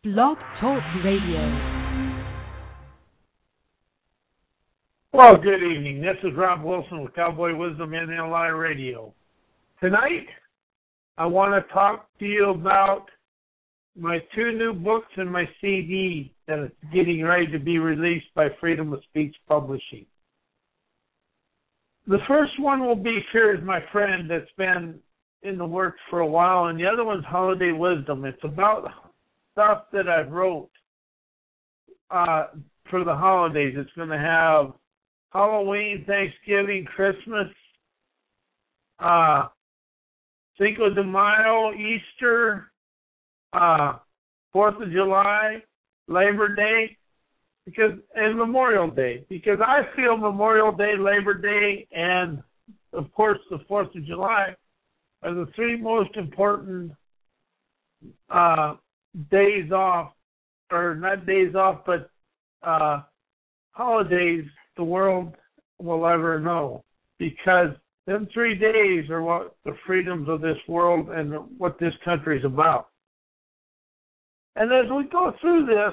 Blog Talk Radio. Well, good evening. This is Rob Wilson with Cowboy Wisdom NLI Radio. Tonight, I want to talk to you about my two new books and my CD that is getting ready to be released by Freedom of Speech Publishing. The first one will be Fear is My Friend, that's been in the works for a while, and the other one's Holiday Wisdom. It's about stuff that I've wrote for the holidays. It's going to have Halloween, Thanksgiving, Christmas, Cinco de Mayo, Easter, 4th of July, Labor Day, and Memorial Day. Because I feel Memorial Day, Labor Day, and, of course, the 4th of July are the three most important days off, or not days off, but holidays the world will ever know, because them 3 days are what the freedoms of this world and what this country is about. And as we go through this,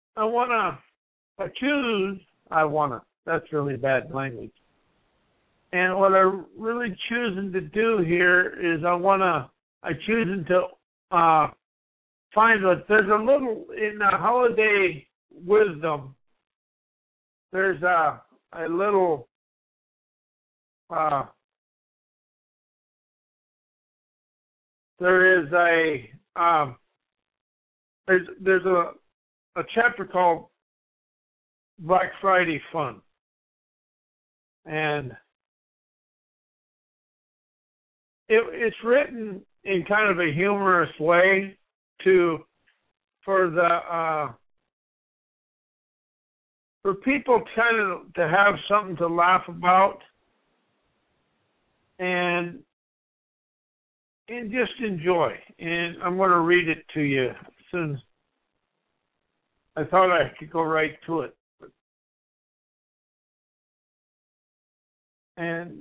that's really bad language. And what I'm really choosing to do here is I'm choosing to find that there's a little, in the Holiday Wisdom, there's a little, there's a chapter called Black Friday Fun. And it's written in kind of a humorous way for people kind of to have something to laugh about and just enjoy. And I'm going to read it to you soon. I thought I could go right to it. And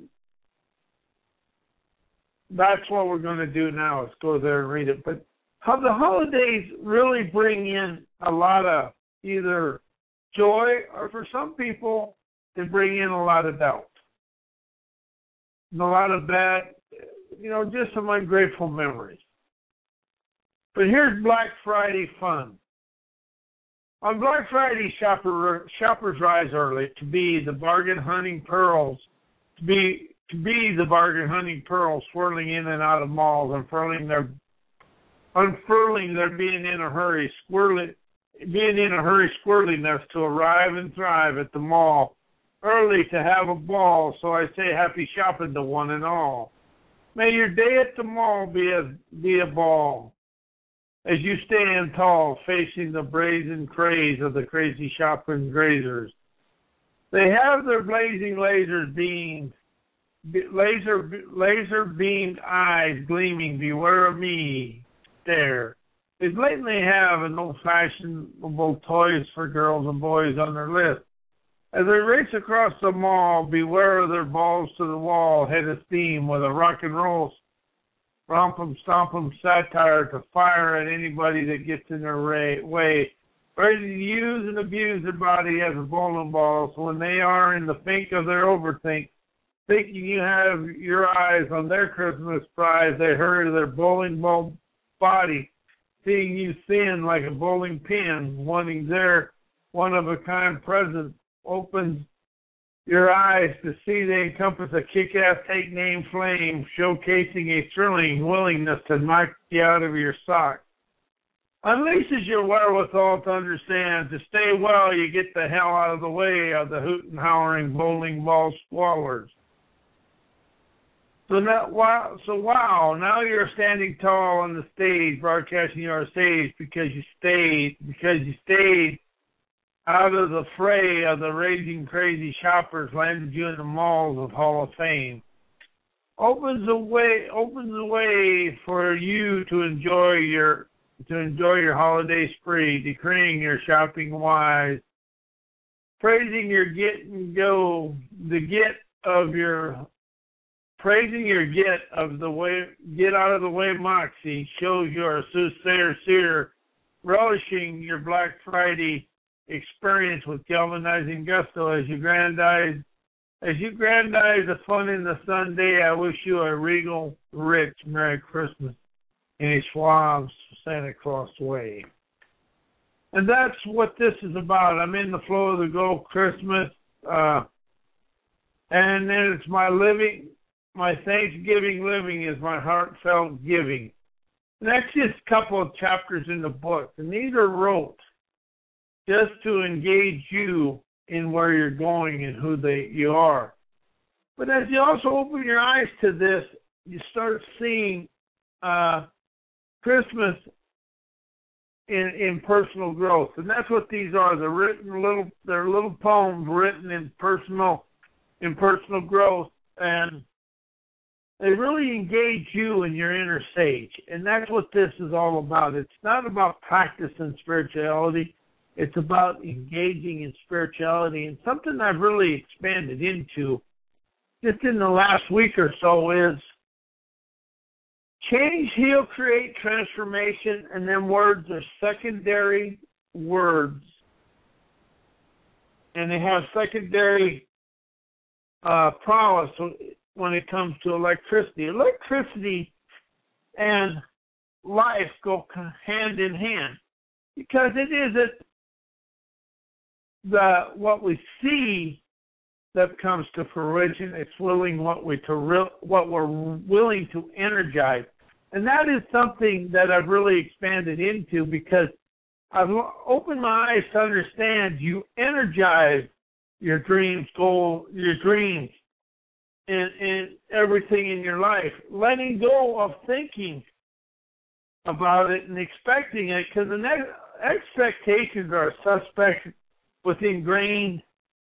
that's what we're going to do now, is go there and read it. But how the holidays really bring in a lot of either joy, or for some people, they bring in a lot of doubt. And a lot of bad, just some ungrateful memories. But here's Black Friday Fun. On Black Friday, shoppers rise early to be the bargain hunting pearls, swirling in and out of malls, unfurling their being in a hurry squirreliness to arrive and thrive at the mall early to have a ball. So I say happy shopping to one and all. May your day at the mall be a ball, as you stand tall, facing the brazen craze of the crazy shopping grazers. They have their blazing laser beamed eyes gleaming, beware of me, stare. They blatantly have an old-fashionable toys for girls and boys on their list. As they race across the mall, beware of their balls to the wall, head of steam with a rock and roll romp-em-stomp-em satire to fire at anybody that gets in their way, ready to use and abuse their body as a bowling ball. So when they are in the think of their overthink, thinking you have your eyes on their Christmas prize, they hurry to their bowling ball body, seeing you thin like a bowling pin, wanting their one-of-a-kind present, opens your eyes to see they encompass a kick-ass take-name flame, showcasing a thrilling willingness to knock you out of your sock. Unleashes your wherewithal to understand, to stay well, you get the hell out of the way of the hootin' howling bowling ball squallers. So wow, now you're standing tall on the stage, broadcasting your stage because you stayed out of the fray of the raging crazy shoppers, landed you in the malls of Hall of Fame. Opens the way for you to enjoy your holiday spree, decreeing your shopping wise, praising your get out of the way moxie, shows you're a soothsayer seer relishing your Black Friday experience with galvanizing gusto as you grandize the fun in the Sunday. I wish you a regal, rich Merry Christmas in a suave Santa Claus way. And that's what this is about. I'm in the flow of the go Christmas. And then it's my Thanksgiving living is my heartfelt giving. And that's just a couple of chapters in the book. And these are wrote just to engage you in where you're going and who you are. But as you also open your eyes to this, you start seeing Christmas in personal growth. And that's what these are. They're little poems written in personal growth, and they really engage you in your inner sage. And that's what this is all about. It's not about practice and spirituality. It's about engaging in spirituality. And something I've really expanded into just in the last week or so is change, heal, create, transformation, and then words are secondary words. And they have secondary prowess when it comes to electricity. Electricity and life go hand in hand because it isn't what we see that comes to fruition. It's what we're willing to energize. And that is something that I've really expanded into because I've opened my eyes to understand you energize your dreams, in everything in your life. Letting go of thinking about it and expecting it, because the expectations are suspect with ingrained,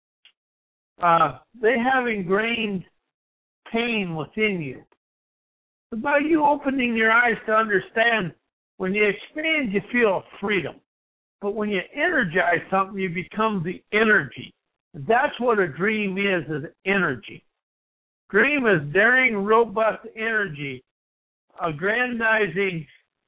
they have ingrained pain within you. It's about you opening your eyes to understand when you expand, you feel freedom. But when you energize something, you become the energy. That's what a dream is energy. Dream is daring, robust energy, aggrandizing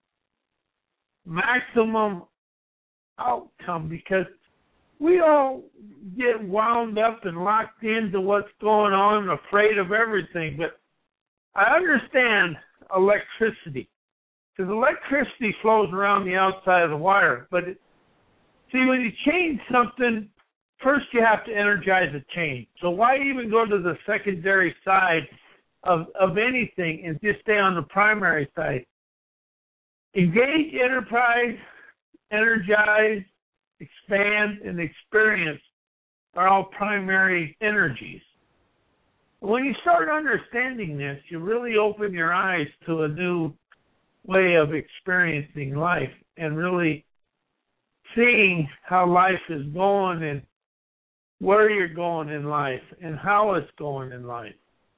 maximum outcome, because we all get wound up and locked into what's going on, afraid of everything. But I understand electricity, because electricity flows around the outside of the wire. But see, when you change something, first you have to energize a change. So why even go to the secondary side of anything and just stay on the primary side? Engage, enterprise, energize, expand, and experience are all primary energies. When you start understanding this, you really open your eyes to a new way of experiencing life and really seeing how life is going and where you're going in life and how it's going in life.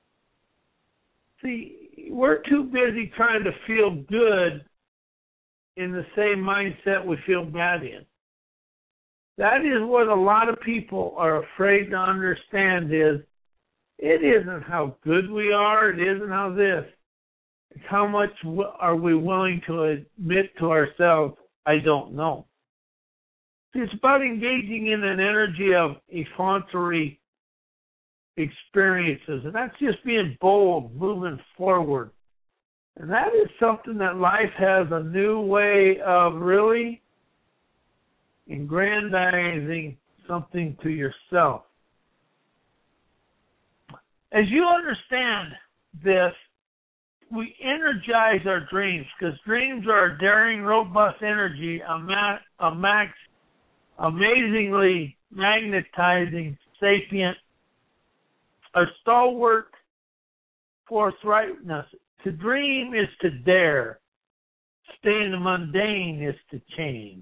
See, we're too busy trying to feel good in the same mindset we feel bad in. That is what a lot of people are afraid to understand is it isn't how good we are, it isn't how this. It's how much are we willing to admit to ourselves, I don't know. It's about engaging in an energy of effrontery experiences, and that's just being bold, moving forward. And that is something that life has a new way of really aggrandizing something to yourself. As you understand this, we energize our dreams, because dreams are a daring, robust energy, amazingly magnetizing, sapient, a stalwart forthrightness. To dream is to dare. Stay in the mundane is to change.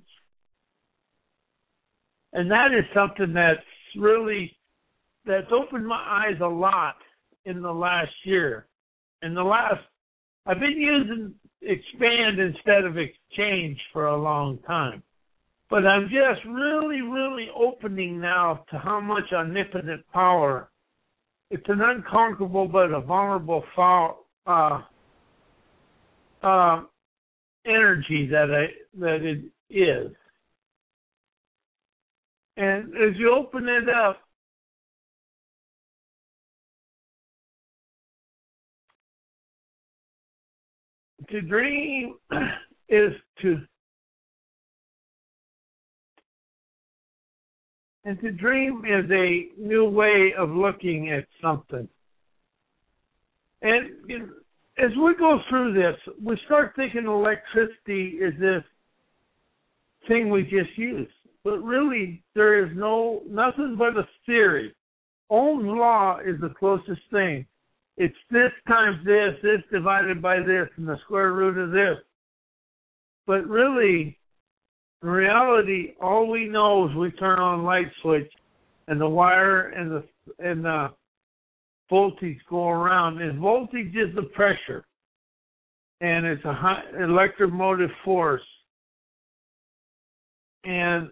And that is something that's opened my eyes a lot in the last year. I've been using expand instead of exchange for a long time. But I'm just really, really opening now to how much omnipotent power. It's an unconquerable but a vulnerable energy that is. And as you open it up, to dream is to, and to dream is a new way of looking at something. And as we go through this, we start thinking electricity is this thing we just use. But really, there is nothing but a theory. Ohm's law is the closest thing. It's this times this divided by this, and the square root of this. But really, in reality, all we know is we turn on a light switch, and the wire and the voltage go around. And voltage is the pressure, and it's a high electromotive force. And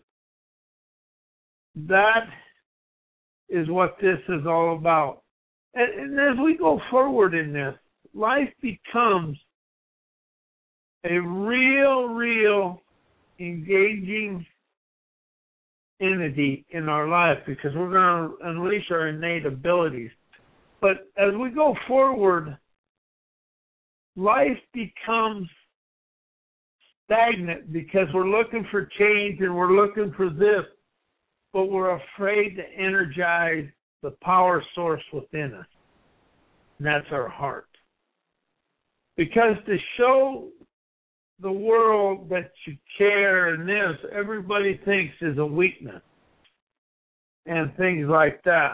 that is what this is all about. And as we go forward in this, life becomes a real engaging entity in our life because we're going to unleash our innate abilities. But as we go forward, life becomes stagnant because we're looking for change and we're looking for this, but we're afraid to energize the power source within us. And that's our heart. Because to show the world that you care and this, everybody thinks is a weakness and things like that.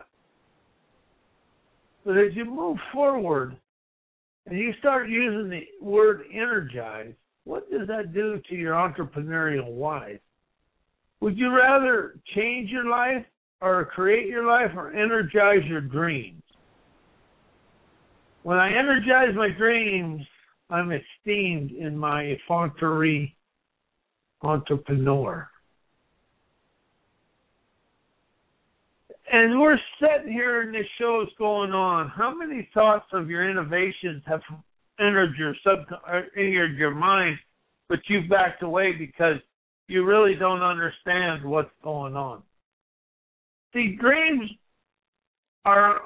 But as you move forward and you start using the word energize, what does that do to your entrepreneurial life? Would you rather change your life or create your life or energize your dreams? When I energize my dreams, I'm esteemed in my effrontery entrepreneur. And we're sitting here and this show's going on. How many thoughts of your innovations have entered your mind, but you've backed away because you really don't understand what's going on? See, dreams are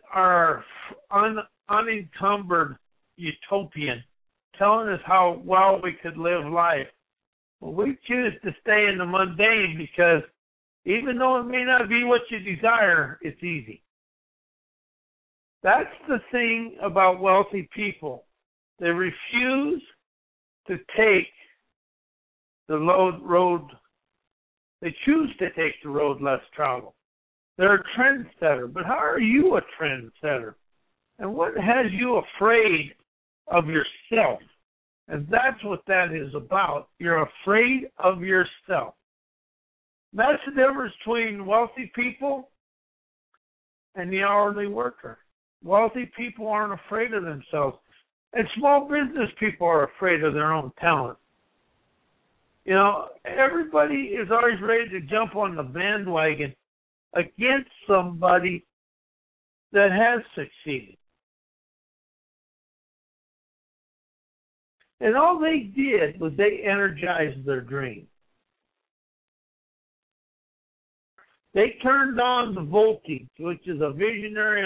unencumbered utopian, telling us how well we could live life. Well, we choose to stay in the mundane because even though it may not be what you desire, it's easy. That's the thing about wealthy people. They refuse to take the road. They choose to take the road less traveled. They're a trendsetter. But how are you a trendsetter? And what has you afraid of yourself? And that's what that is about. You're afraid of yourself. That's the difference between wealthy people and the hourly worker. Wealthy people aren't afraid of themselves. And small business people are afraid of their own talent. You know, everybody is always ready to jump on the bandwagon against somebody that has succeeded. And all they did was they energized their dream. They turned on the voltage, which is a visionary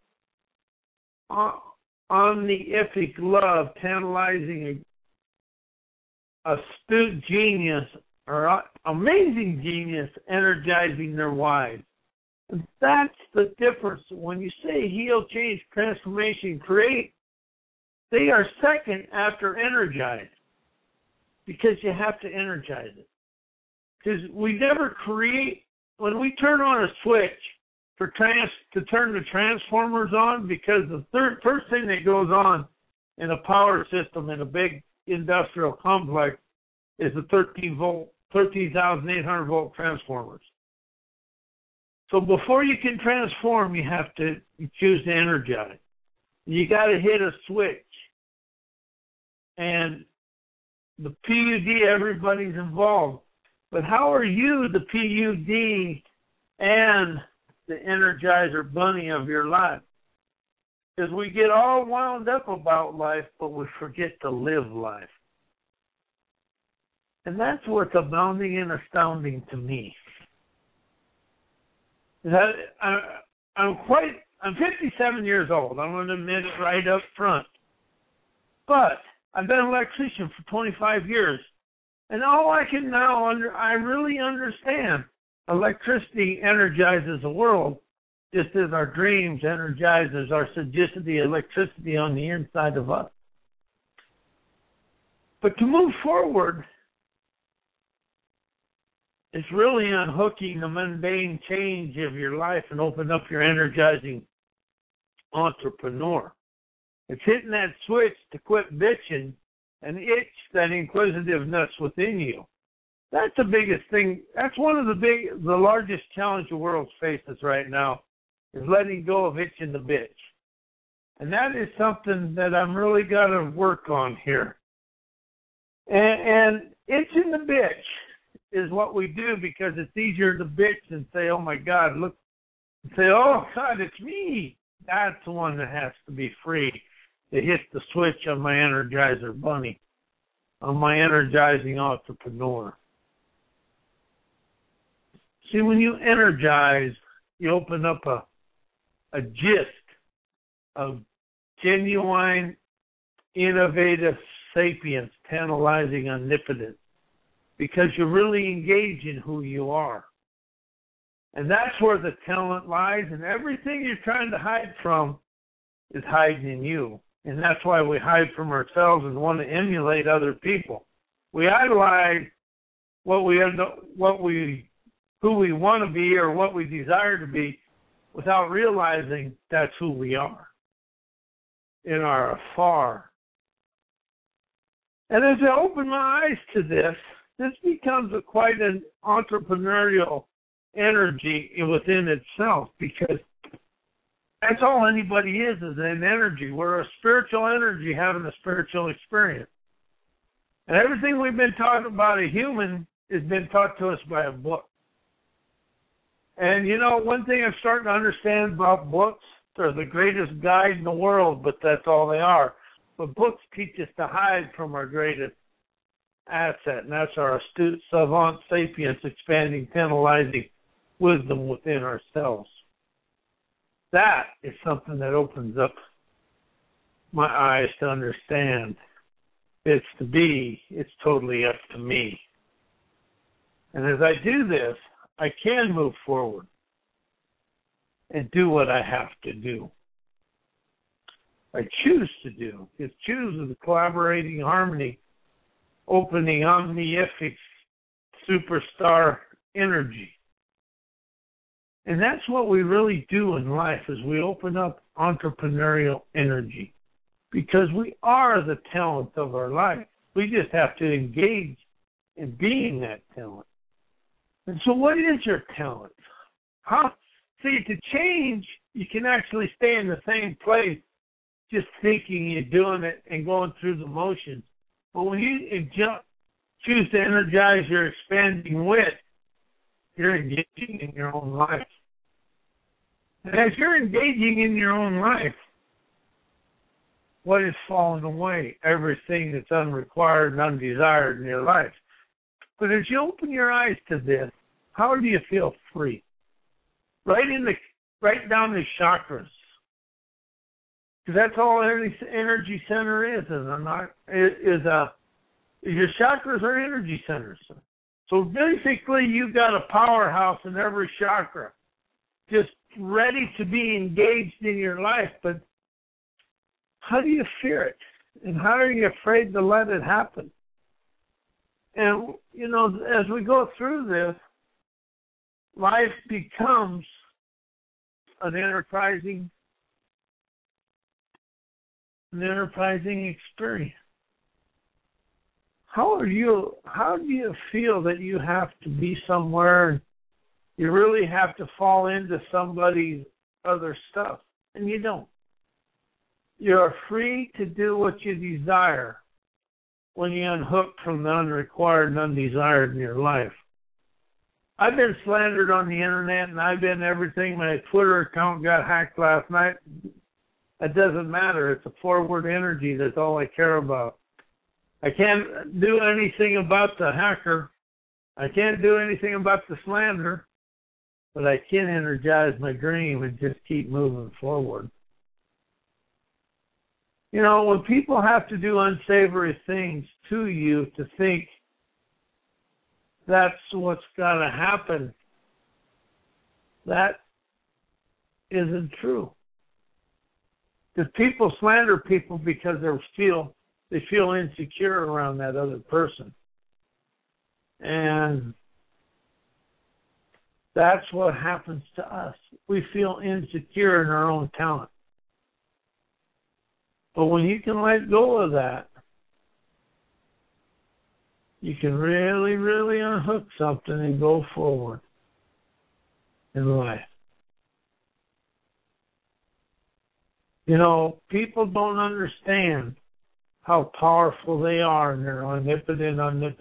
omnific love, tantalizing astute genius or amazing genius, energizing their wives. And that's the difference. When you say heal, change, transformation, create, they are second after energize because you have to energize it. Because we never create. When we turn on a switch to turn the transformers on, because the first thing that goes on in a power system in a big industrial complex is the 13,800 volt transformers. So before you can transform, you have to choose to energize. You got to hit a switch. And the PUD, everybody's involved. But how are you the PUD and the Energizer Bunny of your life? Because we get all wound up about life, but we forget to live life. And that's what's abounding and astounding to me. I'm 57 years old. I'm going to admit it right up front. But I've been an electrician for 25 years. And all I can now, I really understand electricity energizes the world just as our dreams energizes our sagacity, electricity on the inside of us. But to move forward, it's really unhooking the mundane change of your life and open up your energizing entrepreneur. It's hitting that switch to quit bitching and itch that inquisitiveness within you. That's the biggest thing. That's one of the largest challenge the world faces right now, is letting go of itching the bitch. And that is something that I'm really got to work on here. And itching the bitch is what we do because it's easier to bitch than say, oh my God, look, and say, oh God, it's me. That's the one that has to be free to hit the switch on my Energizer Bunny, on my energizing entrepreneur. See, when you energize, you open up a gist of genuine, innovative sapience, tantalizing omnipotence, because you really engage in who you are. And that's where the talent lies, and everything you're trying to hide from is hiding in you. And that's why we hide from ourselves and want to emulate other people. We idolize who we want to be or what we desire to be without realizing that's who we are in our afar. And as I open my eyes to this becomes quite an entrepreneurial energy within itself, because that's all anybody is an energy. We're a spiritual energy having a spiritual experience. And everything we've been taught about a human has been taught to us by a book. And, you know, one thing I'm starting to understand about books, they're the greatest guide in the world, but that's all they are. But books teach us to hide from our greatest asset, and that's our astute savant sapience, expanding, tantalizing wisdom within ourselves. That is something that opens up my eyes to understand it's to be, it's totally up to me. And as I do this, I can move forward and do what I have to do. I choose to do. It's choose the collaborating harmony, opening omnific superstar energy. And that's what we really do in life, is we open up entrepreneurial energy, because we are the talent of our life. We just have to engage in being that talent. And so what is your talent? See, to change, you can actually stay in the same place just thinking you're doing it and going through the motions. But when you choose to energize your expanding wit, you're engaging in your own life. And as you're engaging in your own life, what is falling away? Everything that's unrequired and undesired in your life. But as you open your eyes to this, how do you feel free? Right down the chakras. Because that's all energy center is. Your chakras are energy centers. So basically, you've got a powerhouse in every chakra, just ready to be engaged in your life. But how do you fear it? And how are you afraid to let it happen? And, you know, as we go through this, life becomes an enterprising experience. How do you feel that you have to be somewhere, you really have to fall into somebody's other stuff? And you don't. You're free to do what you desire when you unhook from the unrequired and undesired in your life. I've been slandered on the internet, and I've been everything. My Twitter account got hacked last night. It doesn't matter. It's a forward energy. That's all I care about. I can't do anything about the hacker. I can't do anything about the slander, but I can energize my dream and just keep moving forward. You know, when people have to do unsavory things to you to think that's what's got to happen, that isn't true. Because people slander people because they feel insecure around that other person. And that's what happens to us. We feel insecure in our own talent. But when you can let go of that, you can really, really unhook something and go forward in life. You know, people don't understand how powerful they are, and they're omnipotent.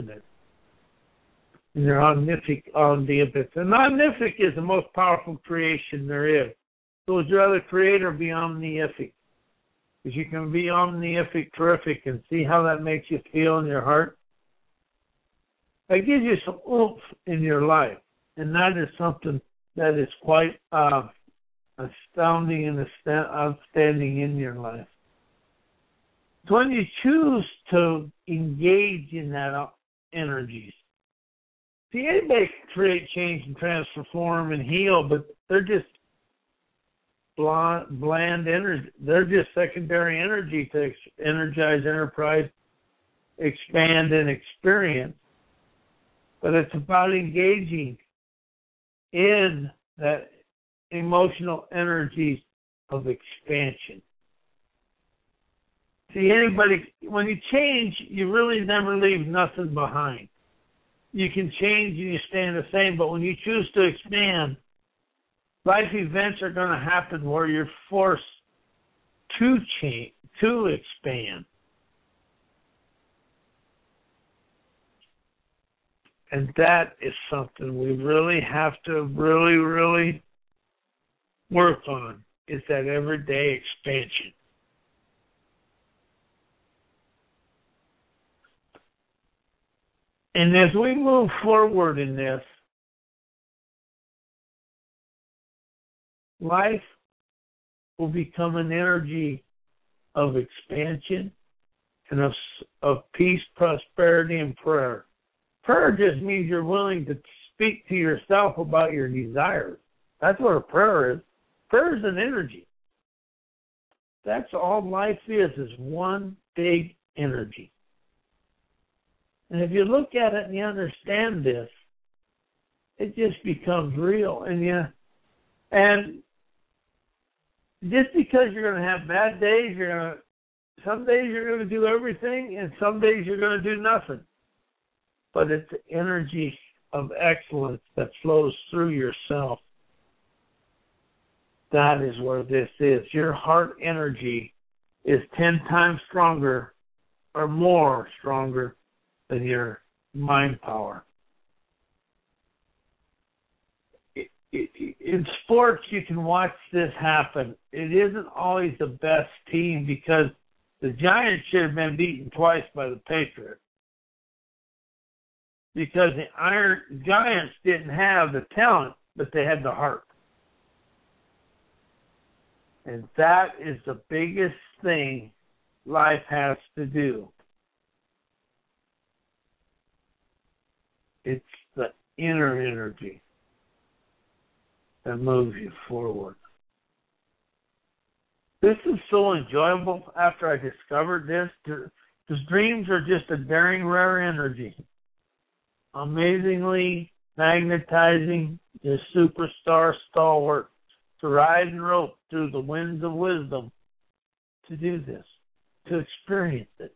And they're omnific. And omnific is the most powerful creation there is. So would you rather create or be omnific? Because you can be omnific, terrific, and see how that makes you feel in your heart. That gives you some oomph in your life. And that is something that is quite astounding and outstanding in your life. So when you choose to engage in that energies, see, anybody can create change and transform and heal, but they're just bland energy. They're just secondary energy to energize, enterprise, expand, and experience. But it's about engaging in that emotional energies of expansion. See, when you change, you really never leave nothing behind. You can change and you stay the same, but when you choose to expand, life events are going to happen where you're forced to change, to expand. And that is something we really have to really work on, is that everyday expansion. And as we move forward in this, life will become an energy of expansion and of peace, prosperity, and prayer. Prayer just means you're willing to speak to yourself about your desires. That's what a prayer is. Prayer is an energy. That's all life is one big energy. And if you look at it and you understand this, it just becomes real. And just because you're going to have bad days, some days you're going to do everything, and some days you're going to do nothing. But it's the energy of excellence that flows through yourself. That is where this is. Your heart energy is 10 times stronger or more stronger than your mind power. In sports, you can watch this happen. It isn't always the best team because the Giants should have been beaten twice by the Patriots. Because the Giants didn't have the talent, but they had the heart. And that is the biggest thing life has to do. It's the inner energy that moves you forward. This is so enjoyable after I discovered this, because dreams are just a daring, rare energy. Amazingly magnetizing, your superstar stalwart to ride and rope through the winds of wisdom to do this, to experience it.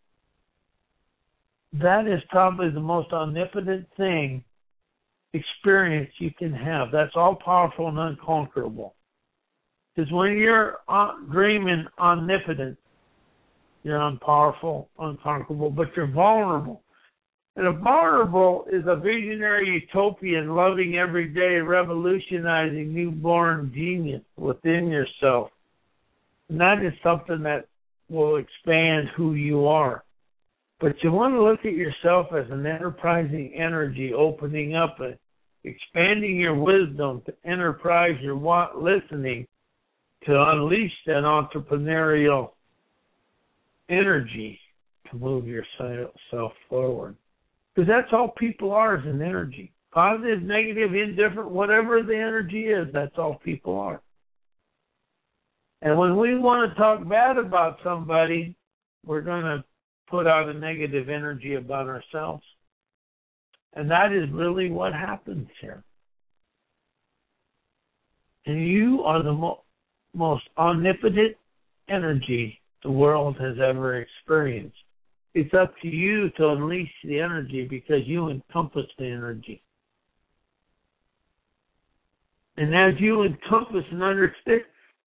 That is probably the most omnipotent experience you can have. That's all powerful and unconquerable. Because when you're dreaming omnipotent, you're unpowerful, unconquerable, but you're vulnerable. And a vulnerable is a visionary utopian, loving every day, revolutionizing newborn genius within yourself. And that is something that will expand who you are. But you want to look at yourself as an enterprising energy, opening up, expanding your wisdom to enterprise your listening, to unleash that entrepreneurial energy to move yourself forward. Because that's all people are, is an energy. Positive, negative, indifferent, whatever the energy is, that's all people are. And when we want to talk bad about somebody, we're going to put out a negative energy about ourselves. And that is really what happens here. And you are the most omnipotent energy the world has ever experienced. It's up to you to unleash the energy because you encompass the energy. And as you encompass and understand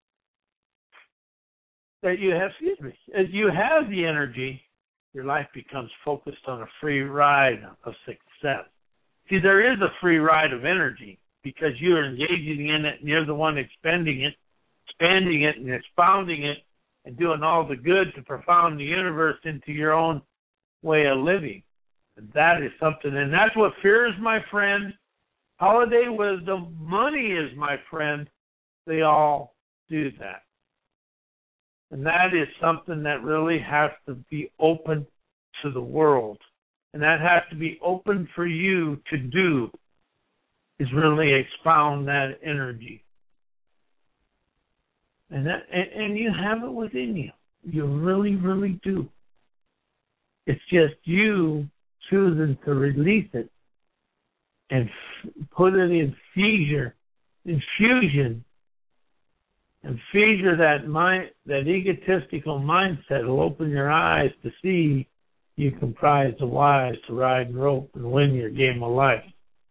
that you have, as you have the energy, your life becomes focused on a free ride of success. See, there is a free ride of energy because you're engaging in it and you're the one expanding it and expounding it and doing all the good to profound the universe into your own way of living. And that is something, and that's what fear is my friend, holiday wisdom, money is my friend. They all do that. And that is something that really has to be open to the world. And that has to be open for you to do, is really expound that energy. And you have it within you. You really, really do. It's just you choosing to release it and put it in infusion. And feed that egotistical mindset will open your eyes to see you comprise the wise to ride and rope and win your game of life.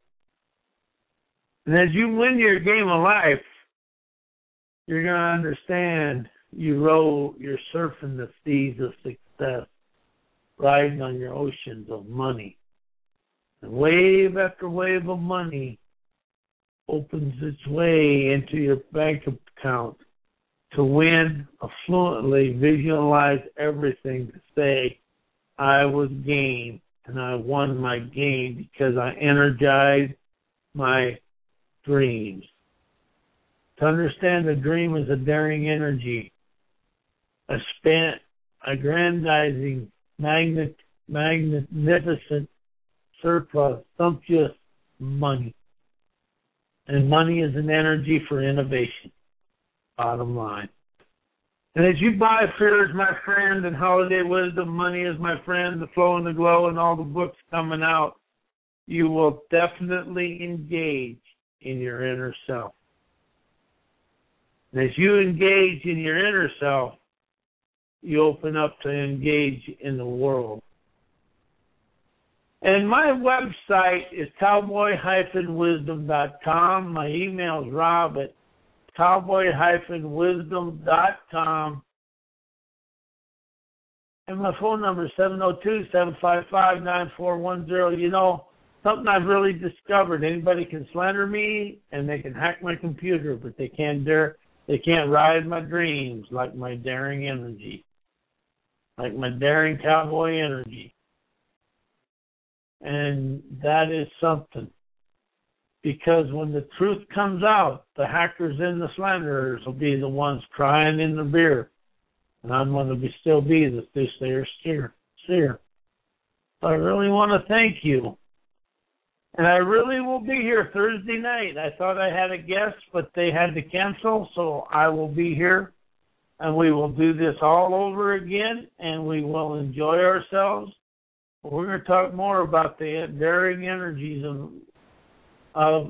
And as you win your game of life, you're going to understand you're surfing the seas of success, riding on your oceans of money. And wave after wave of money opens its way into your bank account to win, affluently visualize everything, to say, I was game and I won my game because I energized my dreams. To understand the dream is a daring energy, a aggrandizing, magnificent surplus, sumptuous money. And money is an energy for innovation, bottom line. And as you buy Fear is My Friend and Holiday Wisdom, Money is My Friend, The Flow and the Glow, and all the books coming out, you will definitely engage in your inner self. And as you engage in your inner self, you open up to engage in the world. And my website is cowboy-wisdom.com. My email is rob@cowboy-wisdom.com. And my phone number is 702-755-9410. You know, something I've really discovered, anybody can slander me and they can hack my computer, but they can't ride my dreams like my daring energy, like my daring cowboy energy. And that is something. Because when the truth comes out, the hackers and the slanderers will be the ones crying in the beer. And I'm going to still be the soothsayer seer. So I really want to thank you. And I really will be here Thursday night. I thought I had a guest, but they had to cancel, so I will be here. And we will do this all over again, and we will enjoy ourselves. We're going to talk more about the daring energies of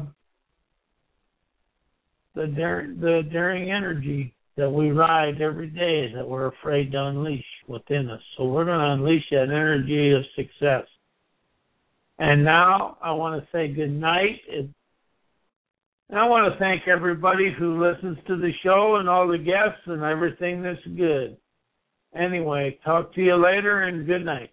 the daring energy that we ride every day that we're afraid to unleash within us. So we're going to unleash that energy of success. And now I want to say good night. And I want to thank everybody who listens to the show and all the guests and everything that's good. Anyway, talk to you later and good night.